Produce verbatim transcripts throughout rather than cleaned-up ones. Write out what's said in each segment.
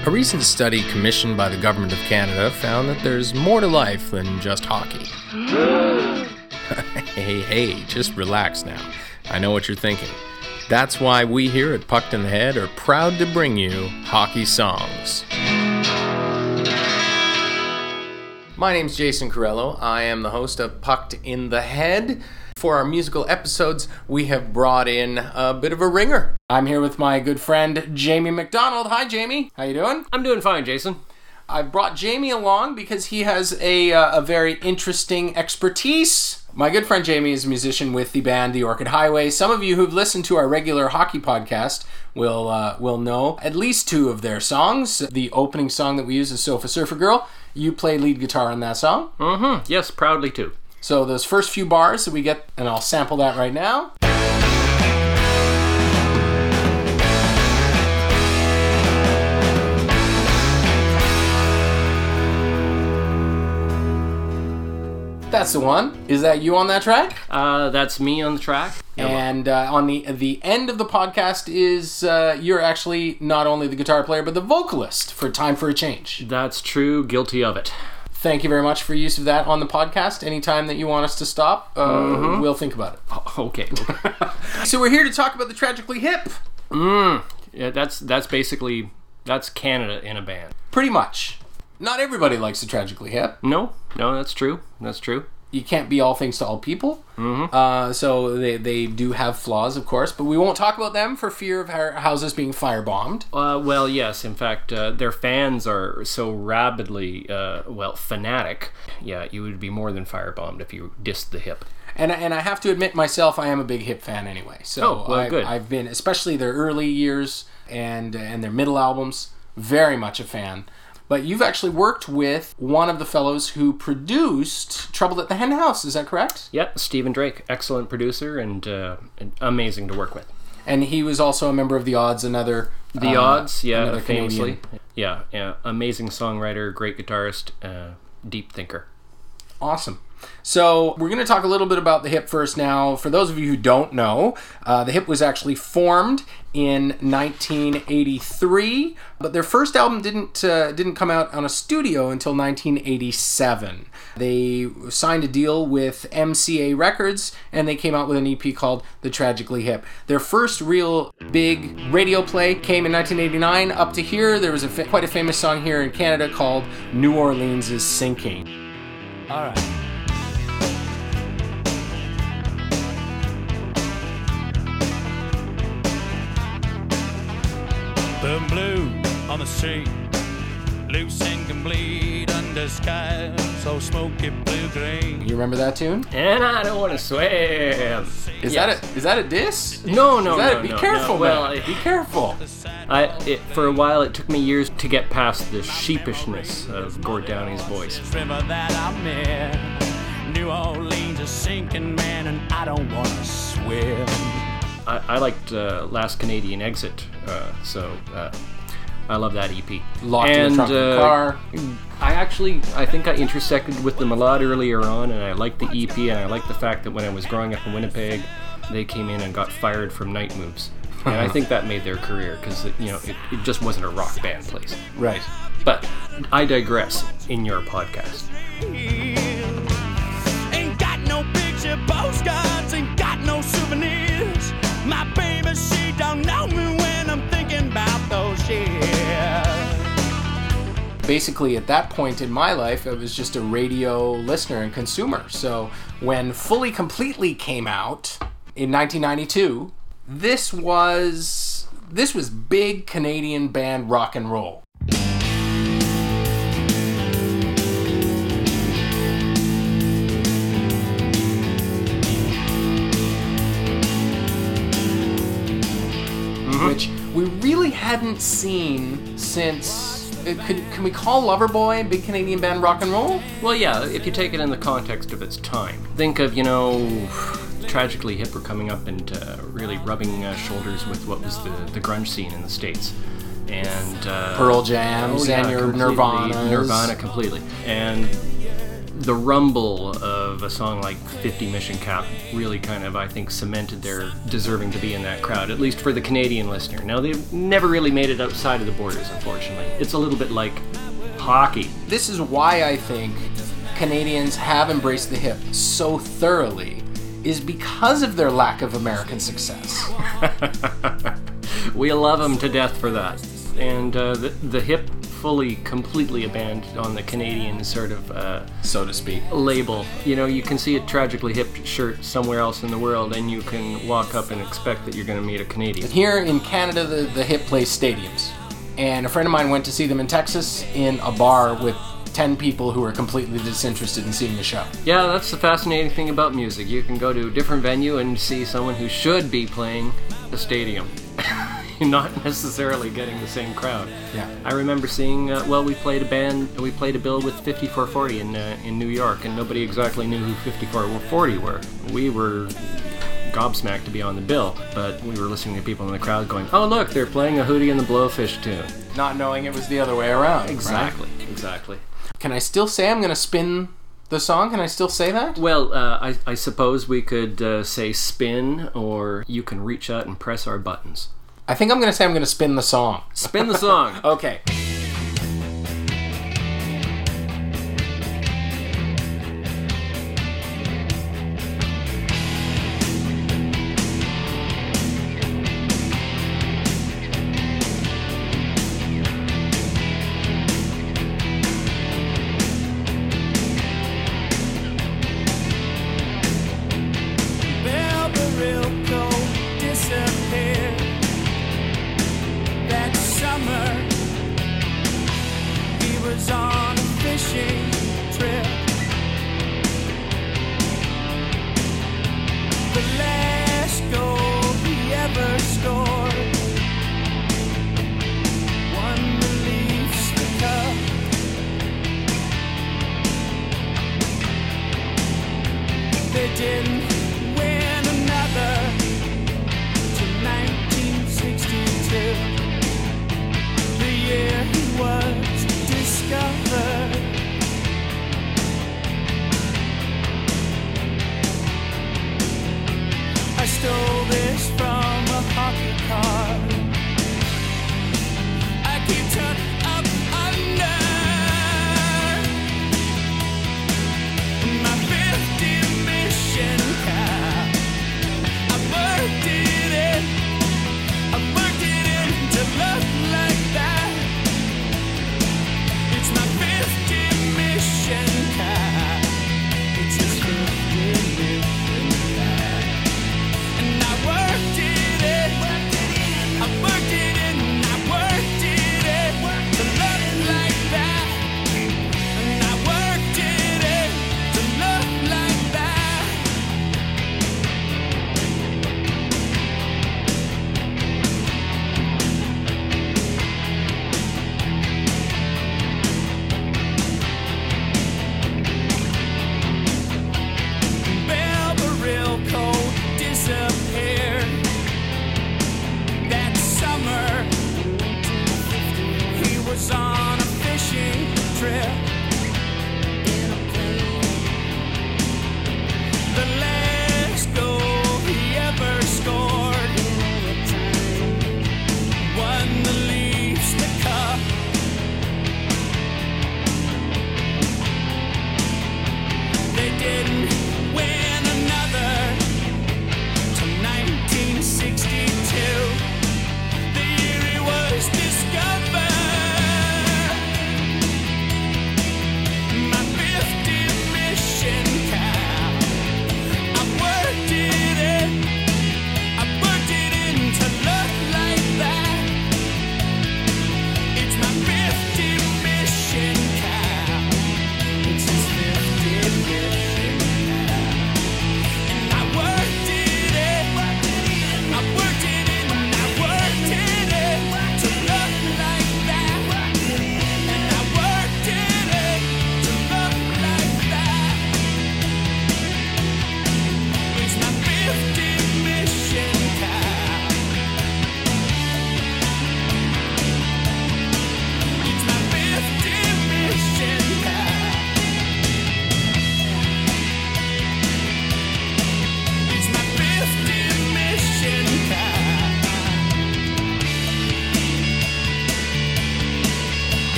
A recent study commissioned by the Government of Canada found that there's more to life than just hockey. Hey, hey, just relax now. I know what you're thinking. That's why we here at Pucked in the Head are proud to bring you Hockey Songs. My name's Jason Corello. I am the host of Pucked in the Head. For our musical episodes, we have brought in a bit of a ringer. I'm here with my good friend, Jamie McDonald. Hi, Jamie. How you doing? I'm doing fine, Jason. I brought Jamie along because he has a, uh, a very interesting expertise. My good friend Jamie is a musician with the band The Orchid Highway. Some of you who've listened to our regular hockey podcast will uh, will know at least two of their songs. The opening song that we use is Sofa Surfer Girl. You play lead guitar on that song. Mm-hmm. Yes, proudly too. So those first few bars that we get, and I'll sample that right now. That's the one. Is that you on that track? Uh, that's me on the track. And uh, on the the end of the podcast is uh, you're actually not only the guitar player, but the vocalist for Time for a Change. That's true. Guilty of it. Thank you very much for use of that on the podcast. Anytime that you want us to stop, uh, mm-hmm. we'll think about it. Oh, okay. okay. So we're here to talk about the Tragically Hip. Mm. Yeah, that's that's basically, that's Canada in a band. Pretty much. Not everybody likes the Tragically Hip. No, no, that's true. That's true. You can't be all things to all people. Mm-hmm. Uh, so they, they do have flaws, of course, but we won't talk about them for fear of our houses being firebombed. Uh, well, yes. In fact, uh, their fans are so rabidly, uh, well, fanatic. Yeah, you would be more than firebombed if you dissed the Hip. And, and I have to admit myself, I am a big Hip fan anyway. So oh, well, I've, good. I've been, especially their early years and and their middle albums, very much a fan. But you've actually worked with one of the fellows who produced Trouble at the Hen House, is that correct? Yeah, Stephen Drake, excellent producer and uh, amazing to work with. And he was also a member of The Odds, another... The uh, Odds, yeah, famously. Canadian. Yeah, yeah, amazing songwriter, great guitarist, uh, deep thinker. Awesome. So we're going to talk a little bit about the Hip first now. For those of you who don't know, uh, the Hip was actually formed in nineteen eighty-three, but their first album didn't uh, didn't come out on a studio until nineteen eighty-seven. They signed a deal with M C A Records, and they came out with an E P called The Tragically Hip. Their first real big radio play came in nineteen eighty-nine. Up to here, there was a fa- quite a famous song here in Canada called New Orleans is Sinking. All right. The blue on the street, loose and complete under sky so smoky blue-green. You remember that tune? And I don't want to swim. Is yes. that a is that a diss? No, no, is that no, a, Be no, careful, no. Well, man. I, Be careful. I it, for a while it took me years to get past the sheepishness of Gord Downey's voice. River that I'm in, New Orleans is sinking, man, and I don't want to swim. I, I liked uh, Last Canadian Exit, uh, so uh, I love that E P. Locked and, in the trunk of the uh, car. I actually, I think I intersected with them a lot earlier on, and I liked the E P, and I liked the fact that when I was growing up in Winnipeg, they came in and got fired from Night Moves. And I think that made their career, because, you know, it, it just wasn't a rock band place. Right. But I digress in your podcast. Ain't got no picture postcards, ain't got no souvenirs. My baby, she don't know me when I'm thinking about those years. Basically, at that point in my life, I was just a radio listener and consumer. So when Fully Completely came out in nineteen ninety-two, this was this was big Canadian band rock and roll. Which we really hadn't seen since... Could, can we call Loverboy big Canadian band rock and roll? Well, yeah, if you take it in the context of its time. Think of, you know, Tragically Hip were coming up and uh, really rubbing uh, shoulders with what was the, the grunge scene in the States. And... Uh, Pearl Jams oh, yeah, and your completely, Nirvanas. Nirvana completely. And the rumble of a song like fifty Mission Cap really kind of, I think, cemented their deserving to be in that crowd, at least for the Canadian listener. Now, they've never really made it outside of the borders, unfortunately. It's a little bit like hockey. This is why I think Canadians have embraced the hip so thoroughly, is because of their lack of American success. We love them to death for that. And uh, the, the hip fully, completely abandoned on the Canadian sort of uh, so to speak label. You know, you can see a Tragically Hip shirt somewhere else in the world, and you can walk up and expect that you're going to meet a Canadian. Here in Canada, the, the hip plays stadiums. And a friend of mine went to see them in Texas in a bar with ten people who were completely disinterested in seeing the show. Yeah, that's the fascinating thing about music. You can go to a different venue and see someone who should be playing a stadium. Not necessarily getting the same crowd. Yeah. I remember seeing, uh, well, we played a band, we played a bill with fifty-four forty in uh, in New York, and nobody exactly knew who fifty-four forty were. We were gobsmacked to be on the bill, but we were listening to people in the crowd going, oh, look, they're playing a Hootie and the Blowfish tune. Not knowing it was the other way around. Exactly, right? exactly. Can I still say I'm going to spin the song? Can I still say that? Well, uh, I, I suppose we could uh, say spin, or you can reach out and press our buttons. I think I'm going to say I'm going to spin the song. Spin the song. Okay. My fifty Mission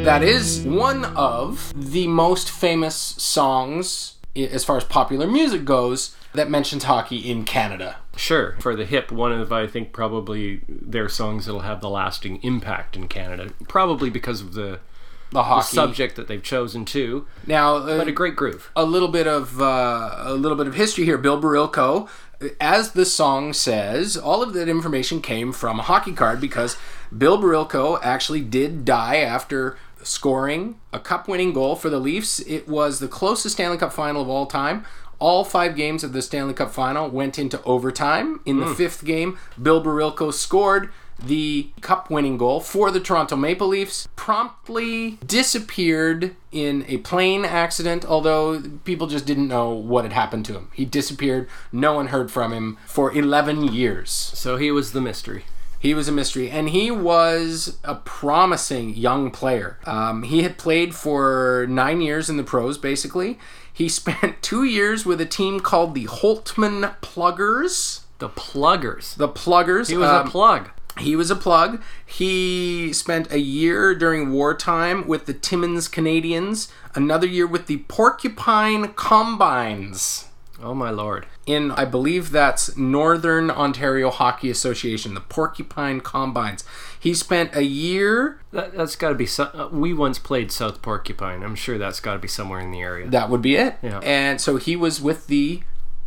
That is one of the most famous songs, as far as popular music goes, that mentions hockey in Canada. Sure. For the Hip, one of, I think, probably their songs that'll have the lasting impact in Canada. Probably because of the, The hockey the subject that they've chosen too. Now, uh, But a great groove. a little bit of uh, a little bit of history here. Bill Barilko, as the song says, all of that information came from a hockey card because Bill Barilko actually did die after scoring a cup-winning goal for the Leafs. It was the closest Stanley Cup final of all time. All five games of the Stanley Cup final went into overtime. In the mm. fifth game, Bill Barilko scored the cup-winning goal for the Toronto Maple Leafs, promptly disappeared in a plane accident, although people just didn't know what had happened to him. He disappeared. No one heard from him for eleven years. So he was the mystery. He was a mystery, and he was a promising young player. Um, he had played for nine years in the pros, basically. He spent two years with a team called the Holtman Pluggers. The Pluggers? The Pluggers. He was um, a plug. He was a plug. He spent a year during wartime with the Timmins Canadians, another year with the Porcupine Combines. Oh my lord. In, I believe that's Northern Ontario Hockey Association, the Porcupine Combines. He spent a year... That, that's got to be... So, uh, we once played South Porcupine. I'm sure that's got to be somewhere in the area. That would be it. Yeah. And so he was with the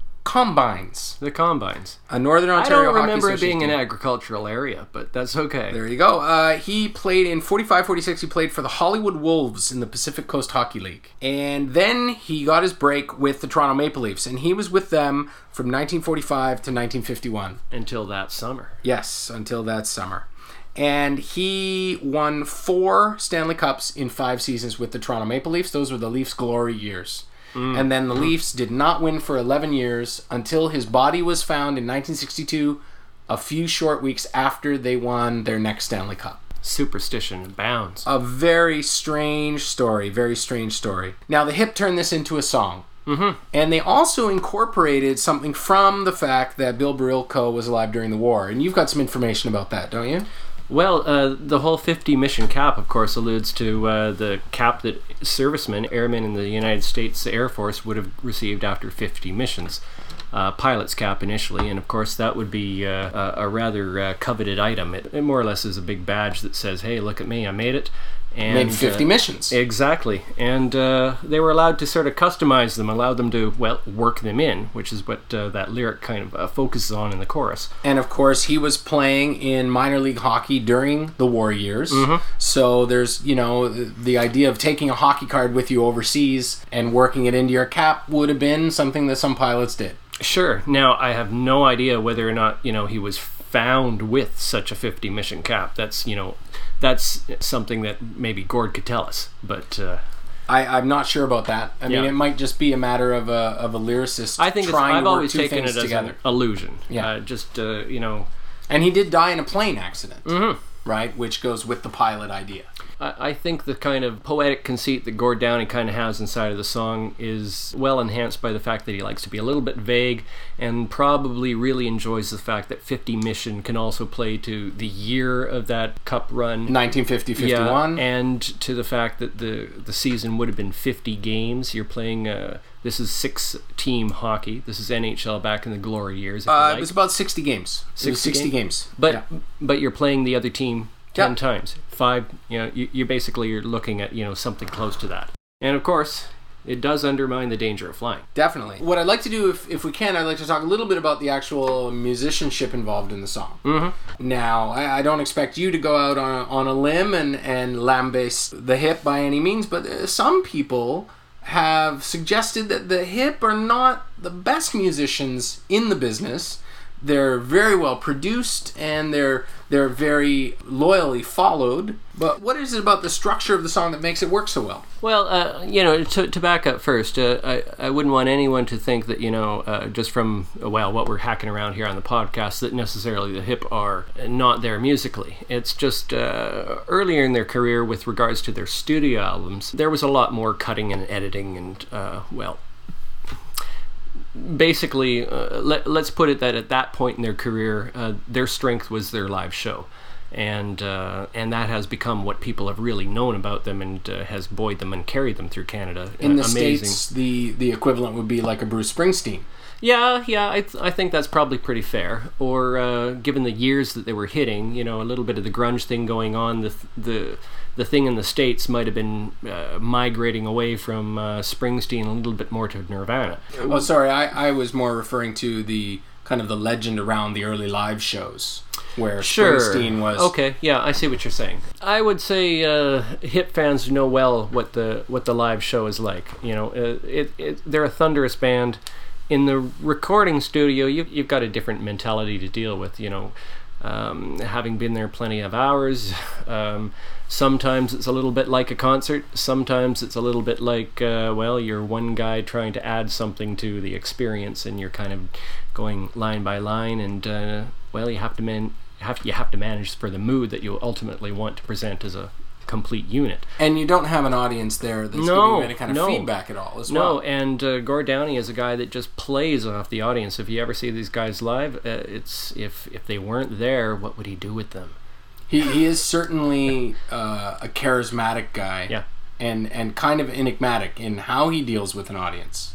Combines. The Combines. A Northern Ontario I don't Hockey remember it being team. an agricultural area, but that's okay. There you go. Uh, he played in forty-five forty-six. He played for the Hollywood Wolves in the Pacific Coast Hockey League. And then he got his break with the Toronto Maple Leafs, and he was with them from nineteen forty-five to nineteen fifty-one. Until that summer. Yes, until that summer. And he won four Stanley Cups in five seasons with the Toronto Maple Leafs. Those were the Leafs' glory years. Mm. And then the Leafs did not win for eleven years until his body was found in nineteen sixty-two, a few short weeks after they won their next Stanley Cup. Superstition abounds. A very strange story, very strange story. Now, the Hip turned this into a song. Mm-hmm. And they also incorporated something from the fact that Bill Barilko was alive during the war. And you've got some information about that, don't you? Well, uh, the whole fifty mission cap, of course, alludes to uh, the cap that servicemen, airmen in the United States Air Force would have received after fifty missions. Uh, pilot's cap initially, and of course that would be uh, a, a rather uh, coveted item. It, it more or less is a big badge that says, hey, look at me, I made it. And, made fifty uh, missions. Exactly. And uh, they were allowed to sort of customize them, allowed them to, well, work them in, which is what uh, that lyric kind of uh, focuses on in the chorus. And of course, he was playing in minor league hockey during the war years. Mm-hmm. So there's, you know, the, the idea of taking a hockey card with you overseas and working it into your cap would have been something that some pilots did. Sure. Now, I have no idea whether or not, you know, he was found with such a fifty mission cap. That's, you know, that's something that maybe Gord could tell us, but uh, I, I'm not sure about that. I mean, yeah. it might just be a matter of a of a lyricist I think trying it's, I've to work always two taken things it as together. an illusion. Yeah, uh, just uh, you know, and he did die in a plane accident, mm-hmm. right? Which goes with the pilot idea. I, I think the kind of poetic conceit that Gord Downie kind of has inside of the song is well enhanced by the fact that he likes to be a little bit vague, and probably really enjoys the fact that fifty mission can also play to the year of that cup run, nineteen fifty fifty-one, yeah, and to the fact that the the season would have been fifty games. You're playing uh, this is six team hockey. This is N H L back in the glory years. If uh, you like. It was about sixty games. sixty, it was sixty games, games. but yeah. but you're playing the other team ten yeah. times. Five, you know, you, you basically you're looking at, you know, something close to that. And of course, it does undermine the danger of flying. Definitely. What I'd like to do, if, if we can, I'd like to talk a little bit about the actual musicianship involved in the song. Mm-hmm. Now, I, I don't expect you to go out on a, on a limb and, and lambaste the Hip by any means, but uh, some people have suggested that the Hip are not the best musicians in the business. They're very well produced and they're they're very loyally followed. But what is it about the structure of the song that makes it work so well? Well, uh, you know, to, to back up first, uh, I, I wouldn't want anyone to think that, you know, uh, just from, well, what we're hacking around here on the podcast, that necessarily the Hip are not there musically. It's just uh, earlier in their career with regards to their studio albums, there was a lot more cutting and editing and, uh, well, basically, uh, let, let's put it that at that point in their career, uh, their strength was their live show. And uh, and that has become what people have really known about them, and uh, has buoyed them and carried them through Canada. In the uh, amazing. States, the, the equivalent would be like a Bruce Springsteen. Yeah, yeah, I, th- I think that's probably pretty fair. Or uh, given the years that they were hitting, you know, a little bit of the grunge thing going on, the th- the the thing in the States might have been uh, migrating away from uh, Springsteen a little bit more to Nirvana. Oh, sorry, I, I was more referring to the kind of the legend around the early live shows, where Sure. Springsteen was... Okay, yeah, I see what you're saying. I would say uh, hip fans know well what the what the live show is like. You know, uh, it, it they're a thunderous band. In the recording studio, you, you've got a different mentality to deal with, you know. Um, having been there plenty of hours, um, sometimes it's a little bit like a concert. Sometimes it's a little bit like, uh, well, you're one guy trying to add something to the experience, and you're kind of going line by line, and, uh, well, you have to man- have you have to manage for the mood that you ultimately want to present as a complete unit. And you don't have an audience there that's No, giving you any kind of no. feedback at all as No, well. and uh, Gord Downey is a guy that just plays off the audience. If you ever see these guys live, uh, it's if if they weren't there, what would he do with them? He he is certainly uh, a charismatic guy. Yeah. And, and kind of enigmatic in how he deals with an audience.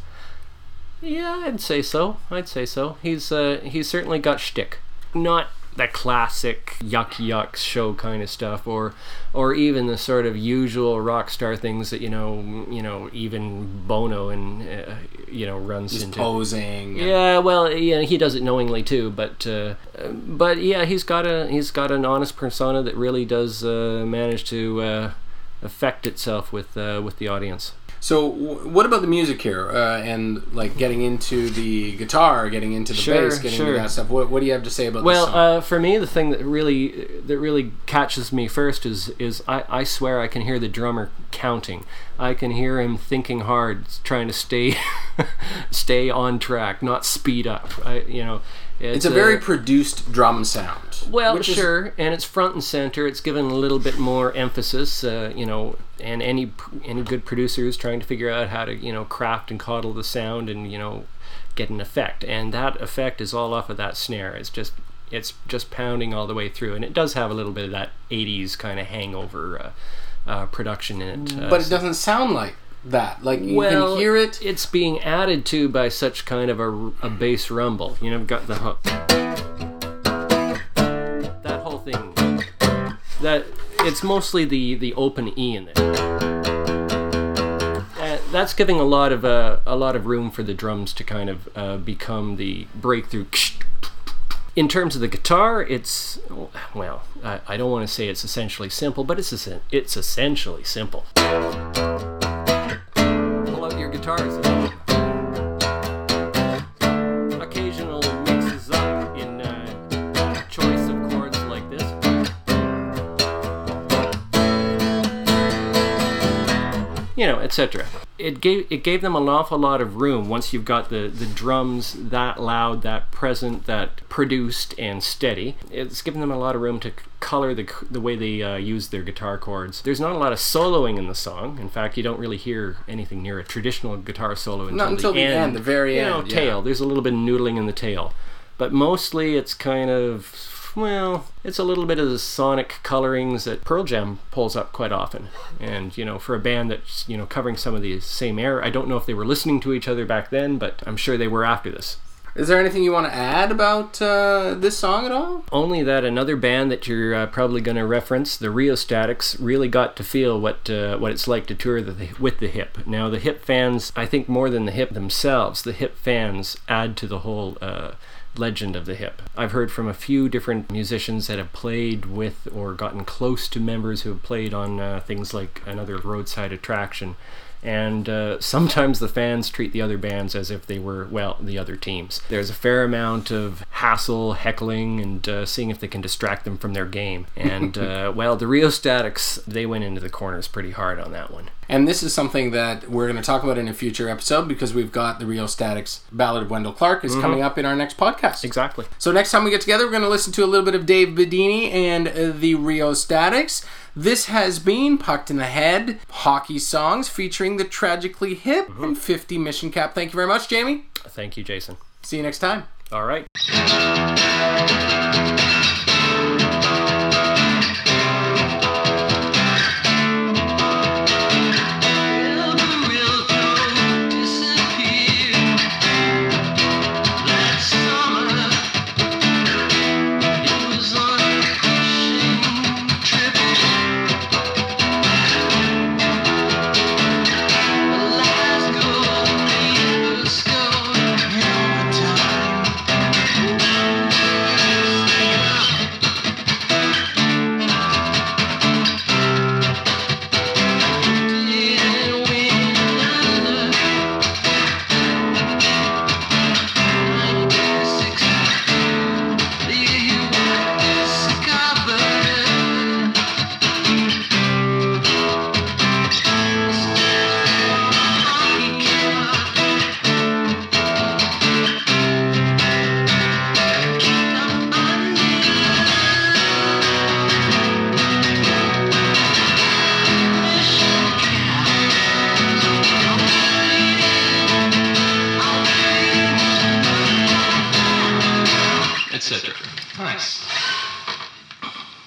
Yeah, I'd say so. I'd say so. He's uh, he's certainly got shtick. Not the classic yuck yuck show kind of stuff, or or even the sort of usual rock star things that you know you know even Bono and uh, you know runs Just into. posing. and- Yeah, well, yeah, he does it knowingly too, but uh, but yeah, he's got a he's got an honest persona that really does uh, manage to uh, affect itself with uh, with the audience. So w- what about the music here, uh, and like getting into the guitar, getting into the Sure, bass, getting sure. into that stuff? What, what do you have to say about Well, this song? uh, for me, the thing that really that really catches me first is is I, I swear I can hear the drummer counting. I can hear him thinking hard, trying to stay stay on track, not speed up. I you know. It's a very produced drum sound. Well, which is- sure, and it's front and center. It's given a little bit more emphasis, uh, you know. And any any good producer is trying to figure out how to, you know, craft and coddle the sound and, you know, get an effect. And that effect is all off of that snare. It's just it's just pounding all the way through, and it does have a little bit of that eighties kind of hangover uh, uh, production in it. Uh, but it doesn't sound like that. Like you well, can hear it. It's being added to by such kind of a, a bass rumble. You know, I've got the hook. That whole thing. That it's mostly the, the open E in there. Uh, that's giving a lot of uh, a lot of room for the drums to kind of uh, become the breakthrough. In terms of the guitar, it's well, I, I don't want to say it's essentially simple, but it's essen- it's essentially simple. Pull out your guitars. Occasional mixes up in uh, choice of chords like this. You know, et cetera. It gave it gave them an awful lot of room once you've got the, the drums that loud, that present, that produced and steady. It's given them a lot of room to c- color the the way they uh, use their guitar chords. There's not a lot of soloing in the song. In fact, you don't really hear anything near a traditional guitar solo until, Not until the, the end, end, the very you end, know, yeah. tail. There's a little bit of noodling in the tail, but mostly it's kind of. Well, it's a little bit of the sonic colorings that Pearl Jam pulls up quite often. And, you know, for a band that's, you know, covering some of the same era, I don't know if they were listening to each other back then, but I'm sure they were after this. Is there anything you want to add about uh, this song at all? Only that another band that you're uh, probably going to reference, the Rheostatics, really got to feel what uh, what it's like to tour the, with the Hip. Now, the Hip fans, I think more than the Hip themselves, the Hip fans add to the whole uh, legend of the Hip. I've heard from a few different musicians that have played with or gotten close to members who have played on uh, things like Another Roadside Attraction. And uh, sometimes the fans treat the other bands as if they were, well, the other teams. There's a fair amount of hassle, heckling, and uh, seeing if they can distract them from their game. And, uh, well, the Rheostatics, they went into the corners pretty hard on that one. And this is something that we're going to talk about in a future episode because we've got the Rheostatics Ballad of Wendell Clark is Mm-hmm. coming up in our next podcast. Exactly. So next time we get together, we're going to listen to a little bit of Dave Bedini and uh, the Rheostatics. This has been Pucked in the Head, hockey songs featuring the Tragically Hip Mm-hmm. and fifty Mission Cap. Thank you very much, Jamie. Thank you, Jason. See you next time. All right.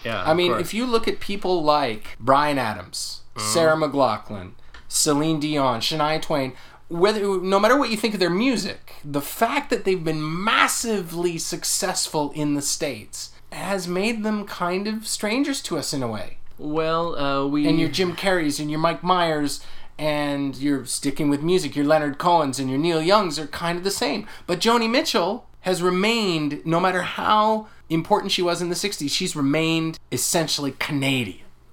Yeah, I mean, of course. if you look at people like Bryan Adams, Mm-hmm. Sarah McLachlan, Celine Dion, Shania Twain, whether no matter what you think of their music, the fact that they've been massively successful in the States has made them kind of strangers to us in a way. Well, uh, we... And your Jim Carreys and your Mike Myers and you're sticking with music, your Leonard Cohens and your Neil Youngs are kind of the same. But Joni Mitchell has remained, no matter how important she was in the sixties, she's remained essentially Canadian.